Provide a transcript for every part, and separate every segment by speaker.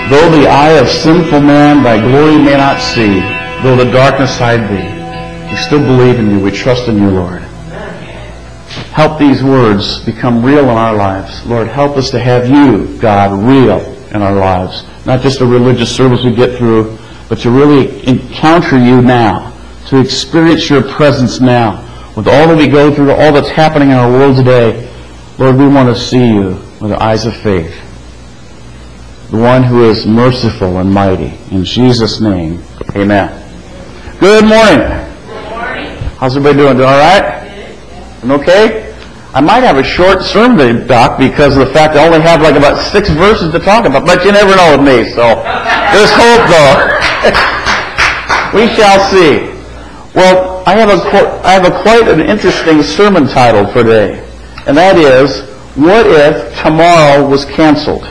Speaker 1: Though the eye of sinful man thy glory may not see, though the darkness hide thee, we still believe in you. We trust in you, Lord. Help these words become real in our lives. Lord, help us to have you, God, real in our lives. Not just a religious service we get through, but to really encounter you now, to experience your presence now. With all that we go through, all that's happening in our world today, Lord, we want to see you with the eyes of faith. The one who is merciful and mighty. In Jesus' name, amen. Good morning.
Speaker 2: Good morning.
Speaker 1: How's everybody doing? Doing all right? Doing okay? I might have a short sermon today, Doc, because of the fact I only have like about 6 verses to talk about, but you never know with me, so there's hope, though. We shall see. Well, I have quite an interesting sermon title for today, and that is, what if tomorrow was canceled?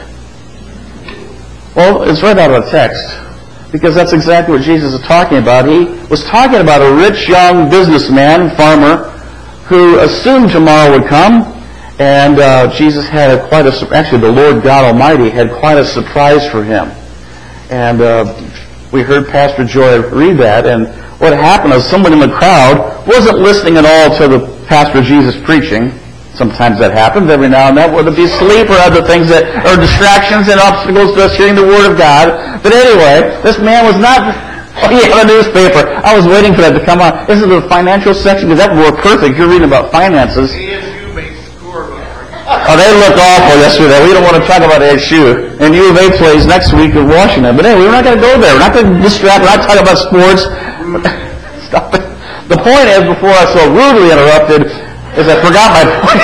Speaker 1: Well, it's right out of the text, because that's exactly what Jesus is talking about. He was talking about a rich young businessman, farmer, who assumed tomorrow would come, and Jesus had actually the Lord God Almighty had quite a surprise for him. And we heard Pastor Joy read that, and what happened is someone in the crowd wasn't listening at all to the Pastor Jesus preaching. Sometimes that happens every now and then, whether it be sleep or other things that are distractions and obstacles to us hearing the Word of God. But anyway, this man was not... Oh, yeah, the newspaper. I was waiting for that to come on. This is the financial section, because that would work perfect. You're reading about finances.
Speaker 2: ASU may score.
Speaker 1: Oh, they looked awful yesterday. We don't want to talk about ASU. And U of A plays next week in Washington. But anyway, we're not going to go there. We're not going to distract. We're not talking about sports. Stop it. The point is, before I so rudely interrupted, is I forgot my point.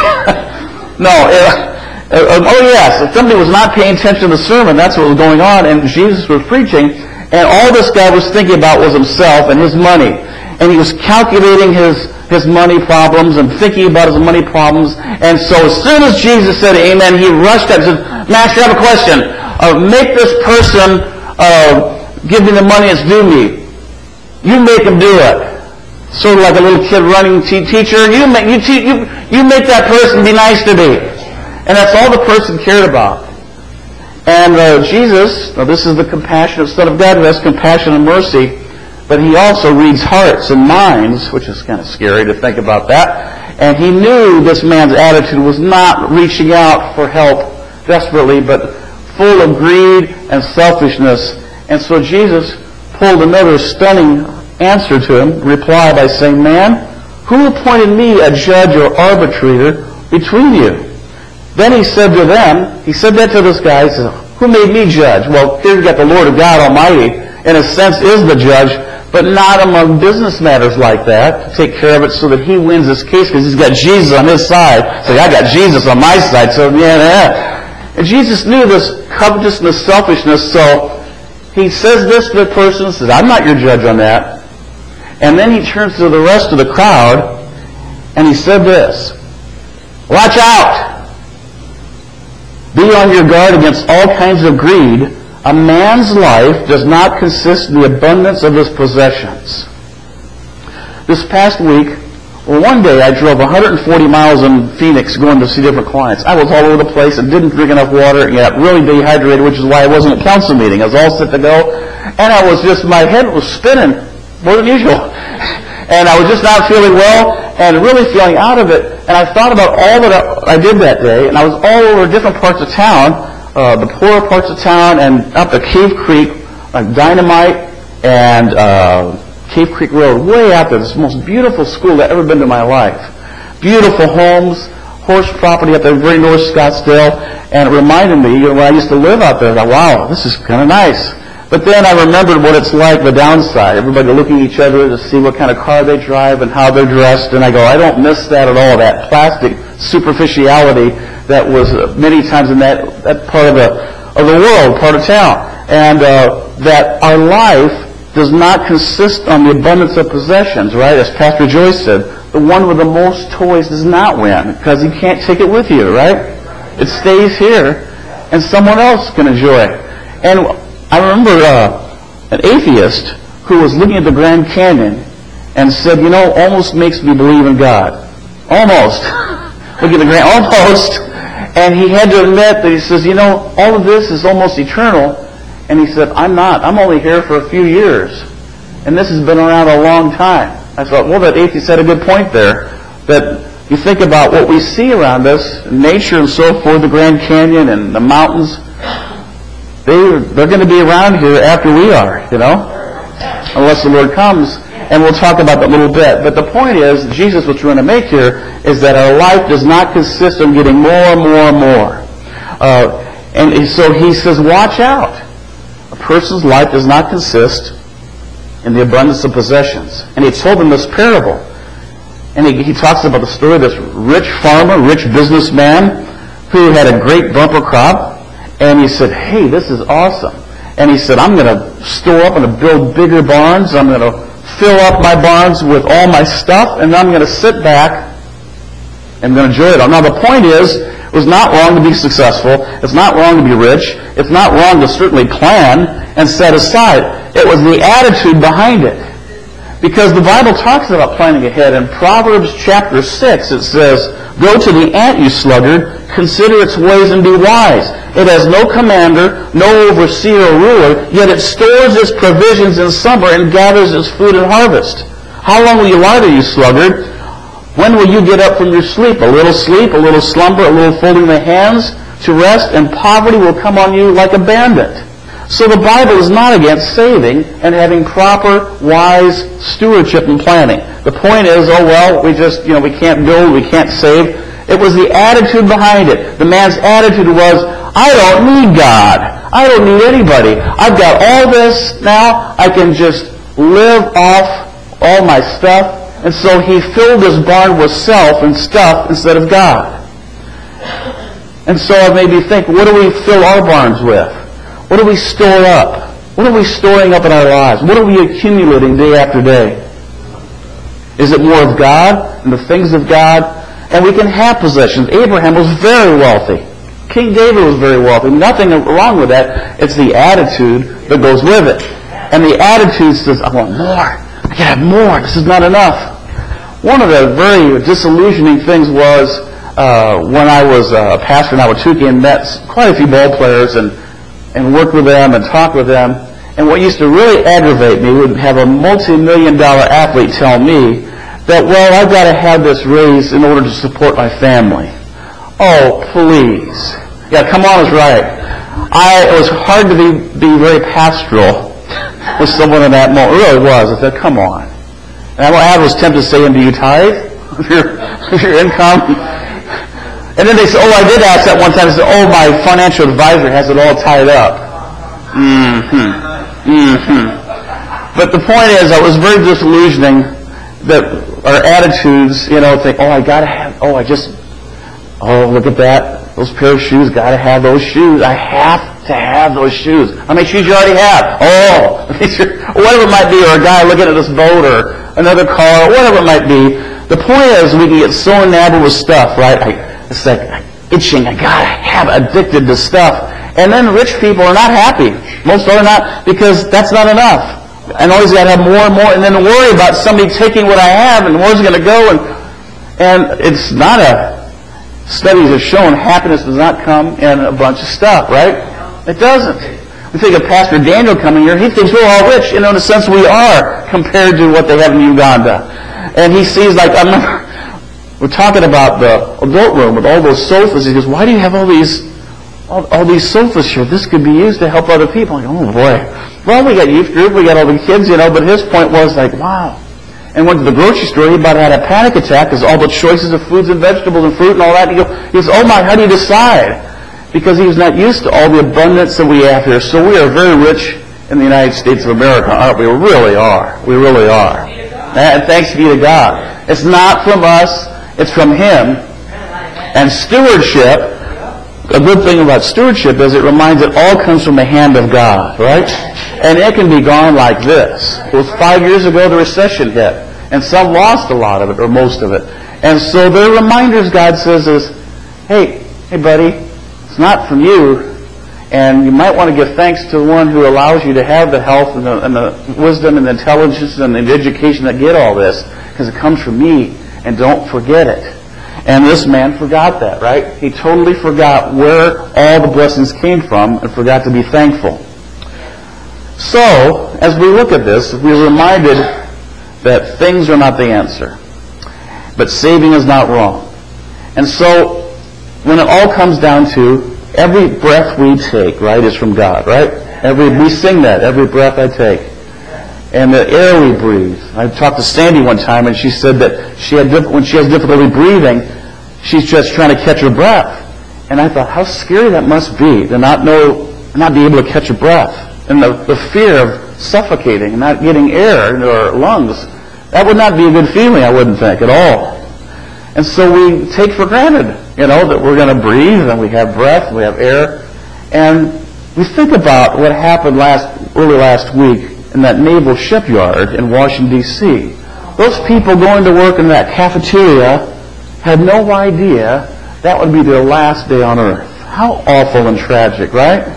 Speaker 1: Oh yes, if somebody was not paying attention to the sermon, that's what was going on, and Jesus was preaching, and all this guy was thinking about was himself and his money. And he was calculating his money problems and thinking about his money problems. And so as soon as Jesus said amen, he rushed up and said, Master, I have a question. Make this person give me the money that's due me. You make him do it. Sort of like a little kid running teacher. You make that person be nice to me. And that's all the person cared about. And Jesus, this is the compassionate Son of God who has compassion and mercy, but he also reads hearts and minds, which is kind of scary to think about that. And he knew this man's attitude was not reaching out for help desperately, but full of greed and selfishness. And so Jesus pulled another stunning answer to him, reply by saying, Man, who appointed me a judge or arbitrator between you? Then he said that to this guy, he said, who made me judge? Well, here you've got the Lord of God Almighty, in a sense is the judge, but not among business matters like that, to take care of it so that he wins this case, because he's got Jesus on his side. So I got Jesus on my side, so yeah. And Jesus knew this covetousness, selfishness, so he says this to the person, says, I'm not your judge on that. And then he turns to the rest of the crowd, and he said this, watch out! Be on your guard against all kinds of greed. A man's life does not consist in the abundance of his possessions. This past week, one day I drove 140 miles in Phoenix going to see different clients. I was all over the place and didn't drink enough water and got really dehydrated, which is why I wasn't at council meeting. I was all set to go. And my head was spinning more than usual. And I was just not feeling well and really feeling out of it. And I thought about all that I did that day, and I was all over different parts of town, the poorer parts of town, and up the Cave Creek, Dynamite, and Cave Creek Road, way out there. This is the most beautiful school I've ever been to in my life. Beautiful homes, horse property up there, very North Scottsdale, and it reminded me, when I used to live out there, I thought, wow, this is kind of nice. But then I remembered what it's like, the downside. Everybody looking at each other to see what kind of car they drive and how they're dressed. And I go, I don't miss that at all, that plastic superficiality that was many times in that part of the world, part of town. And that our life does not consist on the abundance of possessions, right? As Pastor Joyce said, the one with the most toys does not win because you can't take it with you, right? It stays here and someone else can enjoy it. And I remember an atheist who was looking at the Grand Canyon and said, almost makes me believe in God. Almost. Look at the Grand, almost. And he had to admit that he says, all of this is almost eternal. And he said, I'm not. I'm only here for a few years. And this has been around a long time. I thought, well, that atheist had a good point there. That you think about what we see around us, nature and so forth, the Grand Canyon and the mountains, they're going to be around here after we are, unless the Lord comes. And we'll talk about that a little bit. But the point is, Jesus, what we're going to make here, is that our life does not consist of getting more and more and more. And so he says, watch out. A person's life does not consist in the abundance of possessions. And he told them this parable. And he talks about the story of this rich farmer, rich businessman, who had a great bumper crop. And he said, hey, this is awesome. And he said, I'm going to store up, I'm going to build bigger barns, I'm going to fill up my barns with all my stuff, and I'm going to sit back and I'm going to enjoy it all. Now the point is, it was not wrong to be successful. It's not wrong to be rich. It's not wrong to certainly plan and set aside. It was the attitude behind it. Because the Bible talks about planning ahead. In Proverbs chapter 6, it says, go to the ant, you sluggard, consider its ways and be wise. It has no commander, no overseer or ruler, yet it stores its provisions in summer and gathers its food in harvest. How long will you lie there, you sluggard? When will you get up from your sleep? A little slumber, a little folding the hands to rest, and poverty will come on you like a bandit. So the Bible is not against saving and having proper, wise stewardship and planning. The point is, we can't build, we can't save. It was the attitude behind it. The man's attitude was, I don't need God. I don't need anybody. I've got all this now. I can just live off all my stuff. And so he filled his barn with self and stuff instead of God. And so it made me think, what do we fill our barns with? What do we store up? What are we storing up in our lives? What are we accumulating day after day? Is it more of God and the things of God? And we can have possessions. Abraham was very wealthy. King David was very wealthy. Nothing wrong with that. It's the attitude that goes with it. And the attitude says, I want more. I can have more. This is not enough. One of the very disillusioning things was when I was a pastor in Ahwatukee and met quite a few ball players and worked with them and talked with them. And what used to really aggravate me would have a multi-million-dollar athlete tell me that, I've got to have this raise in order to support my family. Oh, please. Yeah, come on is right. It was hard to be very pastoral with someone in that moment. It really was. I said, come on. And I was tempted to say, do you tithe of your income? And then they said, I did ask that one time. They said, my financial advisor has it all tied up. But the point is, it was very disillusioning that our attitudes, think, I gotta have, look at that, those pair of shoes, gotta have those shoes. I have to have those shoes. How many shoes you already have? Whatever it might be, or a guy looking at this boat, or another car, or whatever it might be. The point is, we can get so enamored with stuff, right? It's like itching. I gotta have addicted to stuff. And then rich people are not happy. Most are not, because that's not enough. And always got to have more and more, and then worry about somebody taking what I have, and where's it going to go? And it's not studies have shown happiness does not come in a bunch of stuff, right? It doesn't. We think of Pastor Daniel coming here. He thinks we're all rich. In a sense, we are compared to what they have in Uganda. And he sees, we're talking about the adult room with all those sofas. He goes, why do you have all these sofas here? This could be used to help other people. I'm like, oh boy. Well, we got youth group, we got all the kids, but his point was wow. And went to the grocery store, he about had a panic attack because all the choices of foods and vegetables and fruit and all that. And he goes, oh my, how do you decide? Because he was not used to all the abundance that we have here. So we are very rich in the United States of America, aren't we? We really are. We really are. And thanks be to God. It's not from us, it's from Him. And stewardship, a good thing about stewardship is it reminds it all comes from the hand of God, right? And it can be gone like this. It was 5 years ago the recession hit, and some lost a lot of it, or most of it. And so their reminders, God says, is, hey buddy, it's not from you, and you might want to give thanks to the one who allows you to have the health and the wisdom and the intelligence and the education that get all this, because it comes from me, and don't forget it. And this man forgot that, right? He totally forgot where all the blessings came from and forgot to be thankful. So, as we look at this, we're reminded that things are not the answer. But saving is not wrong. And so, when it all comes down to every breath we take, right, is from God, right? We sing that, every breath I take. And the air we breathe. I talked to Sandy one time, and she said that when she has difficulty breathing, she's just trying to catch her breath. And I thought, how scary that must be to not be able to catch your breath. And the fear of suffocating and not getting air into our lungs. That would not be a good feeling, I wouldn't think, at all. And so we take for granted, that we're going to breathe and we have breath, and we have air. And we think about what happened early last week in that naval shipyard in Washington, D.C. Those people going to work in that cafeteria had no idea that would be their last day on Earth. How awful and tragic, right?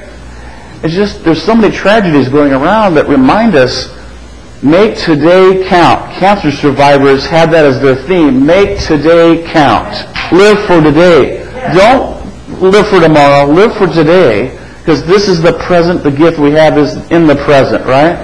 Speaker 1: It's just, there's so many tragedies going around that remind us, make today count. Cancer survivors have that as their theme. Make today count. Live for today. Don't live for tomorrow. Live for today. Because this is the present. The gift we have is in the present, right?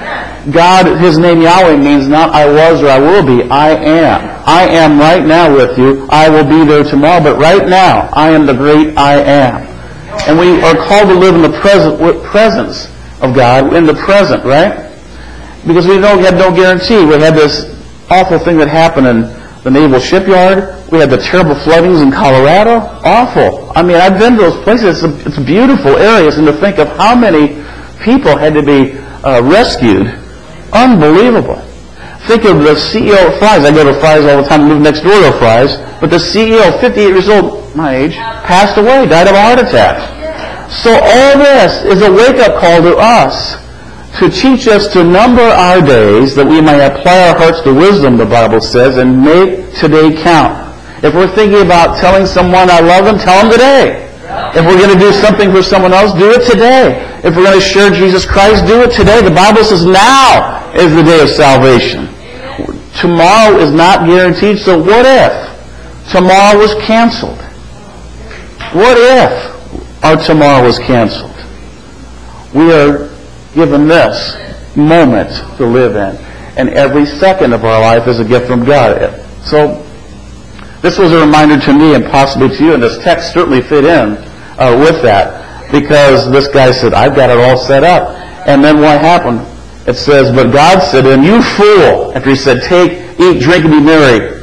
Speaker 1: God, His name Yahweh means not I was or I will be. I am. I am right now with you. I will be there tomorrow. But right now, I am the great I am. And we are called to live in the presence of God, in the present, right? Because we had no guarantee. We had this awful thing that happened in the naval shipyard. We had the terrible floodings in Colorado. Awful. I mean, I've been to those places. It's beautiful areas. And to think of how many people had to be rescued. Unbelievable. Think of the CEO of Fry's. I go to Fry's all the time. I live next door to Fry's. But the CEO, 58 years old, my age, passed away, died of a heart attack. So all this is a wake-up call to us to teach us to number our days that we may apply our hearts to wisdom, the Bible says, and make today count. If we're thinking about telling someone I love them, tell them today. If we're going to do something for someone else, do it today. If we're going to share Jesus Christ, do it today. The Bible says now is the day of salvation. Tomorrow is not guaranteed, so what if tomorrow was canceled? What if our tomorrow was canceled? We are given this moment to live in, and every second of our life is a gift from God. So this was a reminder to me and possibly to you, and this text certainly fit in with that, because this guy said, I've got it all set up. And then what happened? It says, but God said to him, you fool, after He said, take, eat, drink, and be merry.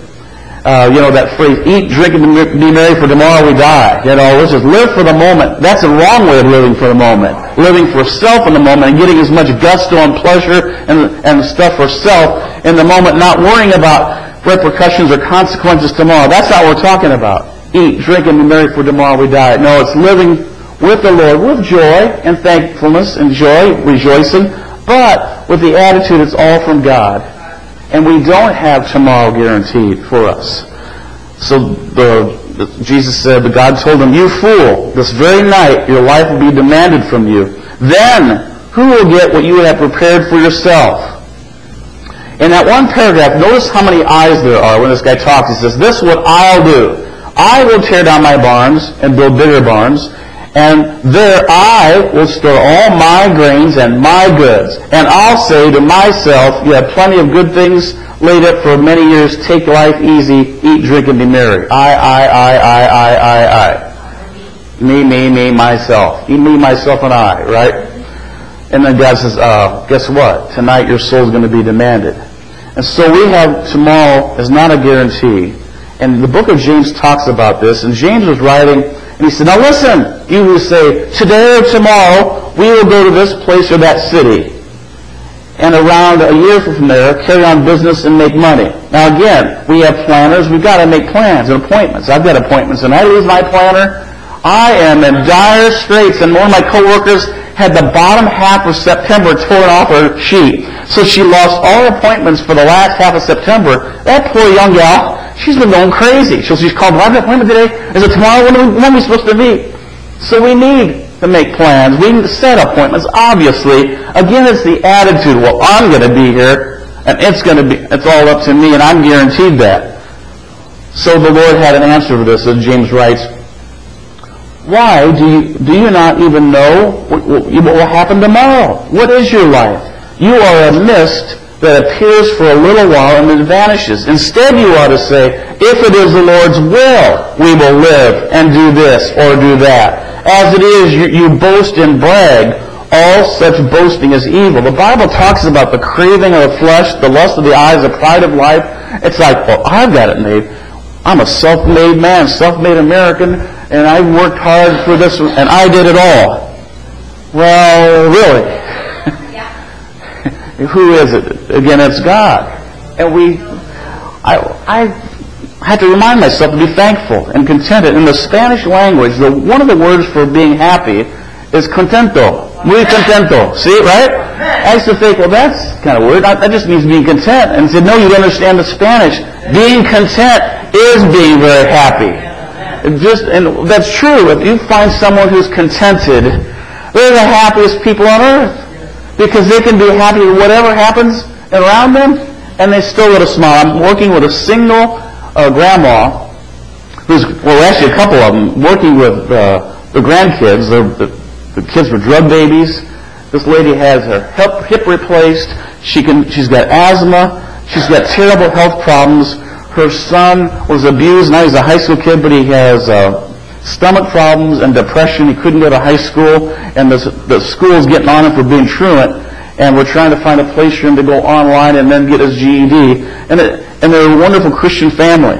Speaker 1: That phrase, eat, drink, and be merry, for tomorrow we die. Let's just live for the moment. That's a wrong way of living for the moment. Living for self in the moment and getting as much gusto and pleasure and stuff for self in the moment, not worrying about repercussions or consequences tomorrow. That's not what we're talking about. Eat, drink, and be merry, for tomorrow we die. No, it's living with the Lord with joy and thankfulness and joy, rejoicing, but with the attitude it's all from God. And we don't have tomorrow guaranteed for us. So Jesus said, but God told him, you fool, this very night your life will be demanded from you. Then who will get what you have prepared for yourself? In that one paragraph, notice how many I's there are when this guy talks. He says, this is what I'll do. I will tear down my barns and build bigger barns, and there I will store all my grains and my goods. And I'll say to myself, you have plenty of good things laid up for many years. Take life easy, eat, drink, and be merry. I. Me, myself. Me, myself, and I, right? And then God says, guess what? Tonight your soul's going to be demanded. And so we have tomorrow is not a guarantee. And the book of James talks about this. And James was writing, and he said, now listen, you who say, today or tomorrow we will go to this place or that city. And around a year from there, carry on business and make money. Now again, we have planners. We've got to make plans and appointments. I've got appointments, and I lose my planner. I am in dire straits. And one of my coworkers had the bottom half of September torn off her sheet. So she lost all her appointments for the last half of September. That poor young gal, she's been going crazy. So she's called, I have an appointment today. Is it tomorrow? When are we supposed to meet? So we need to make plans. We need to set appointments, obviously. Again, it's the attitude, well, I'm going to be here, and it's all up to me, and I'm guaranteed that. So the Lord had an answer for this, as James writes, Why do you not even know what will happen tomorrow? What is your life? You are a mist that appears for a little while and then vanishes. Instead, you ought to say, if it is the Lord's will, we will live and do this or do that. As it is, you boast and brag. All such boasting is evil. The Bible talks about the craving of the flesh, the lust of the eyes, the pride of life. It's like, well, I've got it made. I'm a self-made man, self-made American, and I worked hard for this, and I did it all. Well, really? Who is it? Again, it's God. And I have to remind myself to be thankful and contented. In the Spanish language, one of the words for being happy is contento. Muy contento. See it, right? I used to think, well, that's kind of weird. That just means being content. And he said, no, you don't understand the Spanish. Being content is being very happy. And that's true. If you find someone who's contented, they're the happiest people on earth. Because they can be happy with whatever happens around them, and they still get a smile. I'm working with a single grandma, actually a couple of them, working with the grandkids. The kids were drug babies. This lady has her hip replaced. She's got asthma. She's got terrible health problems. Her son was abused. Now he's a high school kid, but he has stomach problems and depression. He couldn't go to high school, and the school's getting on him for being truant, and we're trying to find a place for him to go online and then get his GED. And they're a wonderful Christian family.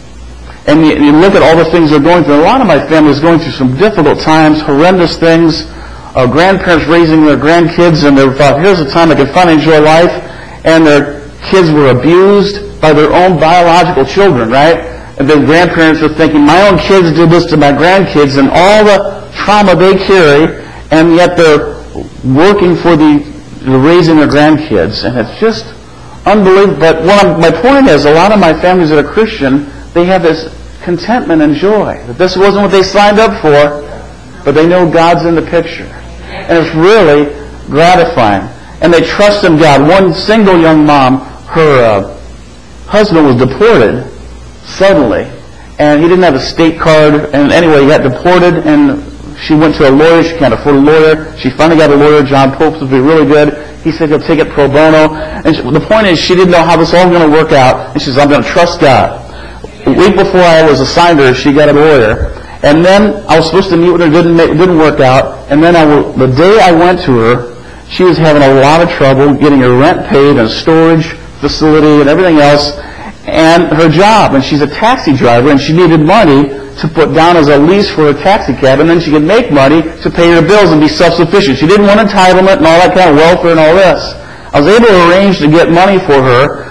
Speaker 1: And you look at all the things they're going through. A lot of my family is going through some difficult times, horrendous things. Grandparents raising their grandkids, and they thought, here's a time I can finally enjoy life. And their kids were abused by their own biological children, right? And then grandparents are thinking, my own kids did this to my grandkids, and all the trauma they carry, and yet they're working for raising their grandkids. And it's just unbelievable. But my point is, a lot of my families that are Christian, they have this contentment and joy. That this wasn't what they signed up for, but they know God's in the picture. And it's really gratifying. And they trust in God. One single young mom, her husband was deported suddenly, and he didn't have a state card, and anyway, he got deported, and she went to a lawyer. She can't afford a lawyer. She finally got a lawyer. John Pope would be really good. He said he'll take it pro bono. And the point is, she didn't know how this all was going to work out, and she said, I'm going to trust God. A week before I was assigned her, she got a lawyer. And then I was supposed to meet with her. It didn't work out. And then the day I went to her, she was having a lot of trouble getting her rent paid and storage facility and everything else, and her job. And she's a taxi driver, and she needed money to put down as a lease for a taxi cab, and then she could make money to pay her bills and be self-sufficient. She didn't want entitlement and all that kind of welfare and all this. I was able to arrange to get money for her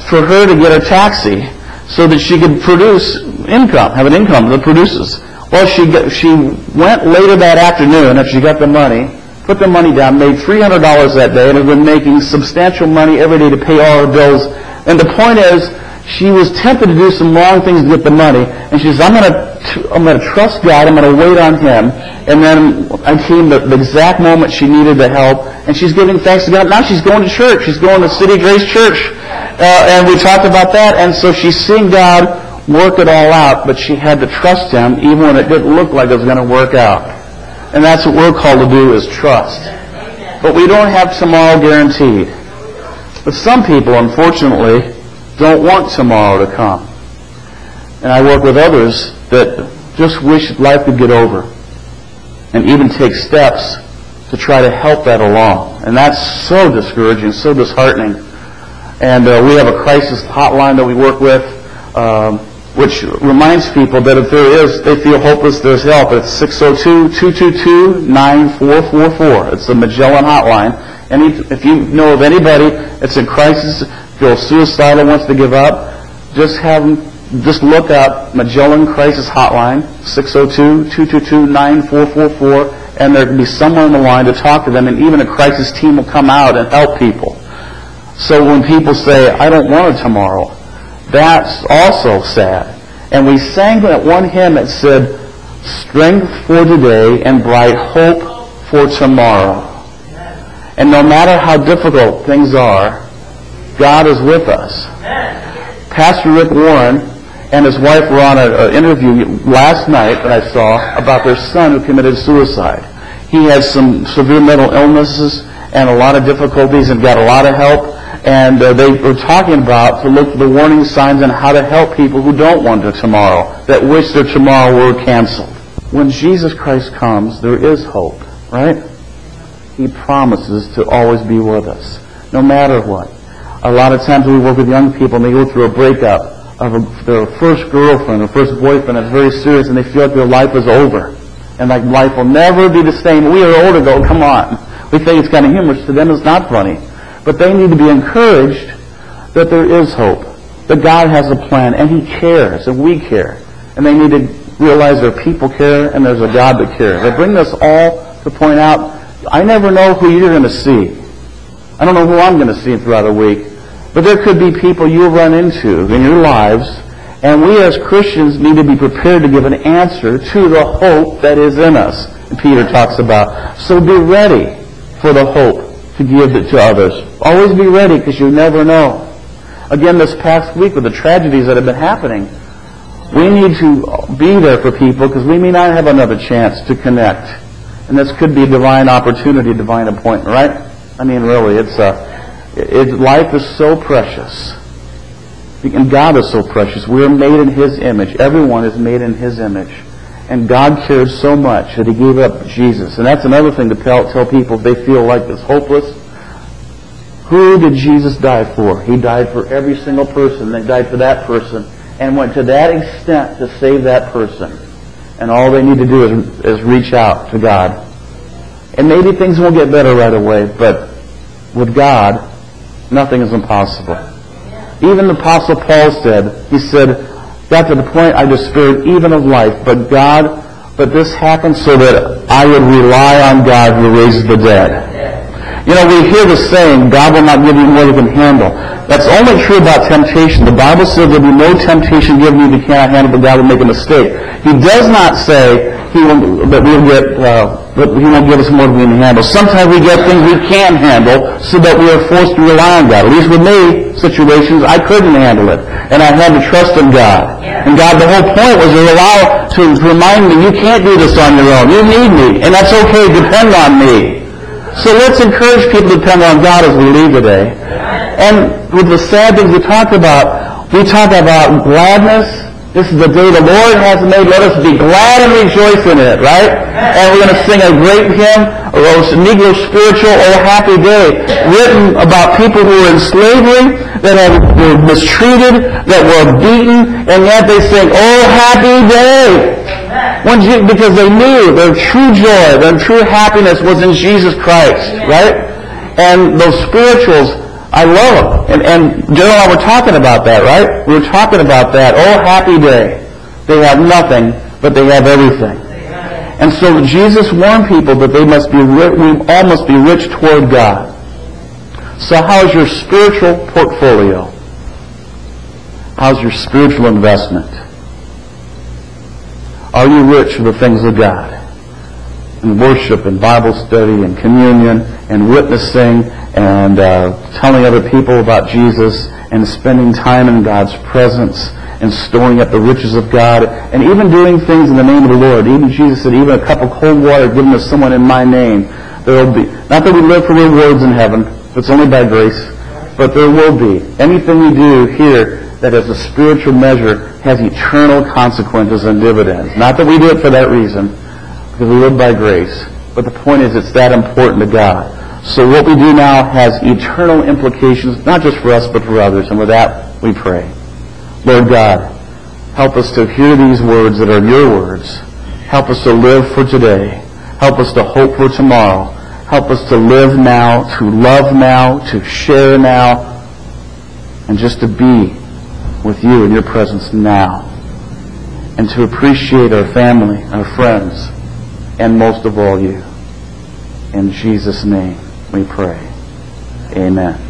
Speaker 1: to get a taxi, so that she could produce income, have an income that produces. Well, she went later that afternoon after she got the money, put the money down, made $300 that day, and had been making substantial money every day to pay all her bills. And the point is, she was tempted to do some wrong things to get the money, and she says, I'm going to trust God, I'm going to wait on Him. And then I came the exact moment she needed the help, and she's giving thanks to God. Now she's going to church. She's going to City Grace Church. And we talked about that, and so she's seeing God work it all out, but she had to trust Him even when it didn't look like it was going to work out. And that's what we're called to do, is trust. But we don't have tomorrow guaranteed. But some people, unfortunately, don't want tomorrow to come. And I work with others that just wish life could get over, and even take steps to try to help that along. And that's so discouraging, so disheartening. And we have a crisis hotline that we work with, which reminds people that if they feel hopeless, there's help. It's 602-222-9444. It's the Magellan hotline. And if you know of anybody that's in crisis, feels suicidal, wants to give up, just look up Magellan Crisis Hotline, 602-222-9444, and there can be someone on the line to talk to them, and even a crisis team will come out and help people. So when people say, I don't want a tomorrow, that's also sad. And we sang that one hymn that said, strength for today and bright hope for tomorrow. And no matter how difficult things are, God is with us. Pastor Rick Warren and his wife were on an interview last night that I saw about their son who committed suicide. He has some severe mental illnesses and a lot of difficulties and got a lot of help. And they were talking about to look for the warning signs and how to help people who don't want their tomorrow, that wish their tomorrow were canceled. When Jesus Christ comes, there is hope, right? He promises to always be with us, no matter what. A lot of times we work with young people and they go through a breakup of their first girlfriend or first boyfriend that's very serious, and they feel like their life is over. And like life will never be the same. We are older though, come on. We think it's kind of humorous. To them it's not funny. But they need to be encouraged that there is hope, that God has a plan, and He cares, and we care. And they need to realize there are people care, and there's a God that cares. I bring this all to point out, I never know who you're going to see. I don't know who I'm going to see throughout a week. But there could be people you'll run into in your lives, and we as Christians need to be prepared to give an answer to the hope that is in us, and Peter talks about. So be ready for the hope to give it to others. Always be ready, because you never know. Again, this past week with the tragedies that have been happening, we need to be there for people because we may not have another chance to connect. And this could be a divine opportunity, a divine appointment, right? I mean, really, life is so precious. And God is so precious. We are made in His image. Everyone is made in His image. And God cared so much that He gave up Jesus. And that's another thing to tell people if they feel like it's hopeless. Who did Jesus die for? He died for every single person. They died for that person and went to that extent to save that person. And all they need to do is reach out to God. And maybe things won't get better right away, but with God, nothing is impossible. Even the Apostle Paul said, he said, got to the point I despaired even of life, but this happened so that I would rely on God who raises the dead. You know, we hear the saying, God will not give you more than you can handle. That's only true about temptation. The Bible says there will be no temptation given you that you cannot handle, but God will make a mistake. He does not say He won't give us more than we can handle. Sometimes we get things we can't handle so that we are forced to rely on God. At least with me, situations, I couldn't handle it. And I had to trust in God. And God, the whole point was to remind me, you can't do this on your own. You need me. And that's okay. Depend on me. So let's encourage people to depend on God as we leave today. And with the sad things we talk about gladness. This is the day the Lord has made. Let us be glad and rejoice in it, right? And we're going to sing a great hymn, a Negro spiritual, Oh Happy Day, written about people who were in slavery, that were mistreated, that were beaten, and yet they sing, Oh Happy Day. Because they knew their true joy, their true happiness was in Jesus Christ, right? And those spirituals, I love them. And Gerald and I were talking about that, right? We were talking about that. Oh, happy day. They have nothing, but they have everything. And so Jesus warned people that we all must be rich toward God. So how's your spiritual portfolio? How's your spiritual investment? Are you rich for the things of God? And worship and Bible study and communion and witnessing and telling other people about Jesus and spending time in God's presence and storing up the riches of God and even doing things in the name of the Lord. Even Jesus said, even a cup of cold water given to someone in my name, there will be, not that we live for rewards in heaven, it's only by grace, but there will be. Anything we do here that has a spiritual measure has eternal consequences and dividends. Not that we do it for that reason, because we live by grace, but the point is it's that important to God. So what we do now has eternal implications, not just for us, but for others. And with that, we pray. Lord God, help us to hear these words that are your words. Help us to live for today. Help us to hope for tomorrow. Help us to live now, to love now, to share now, and just to be with you in your presence now. And to appreciate our family, our friends, and most of all you. In Jesus' name we pray. Amen.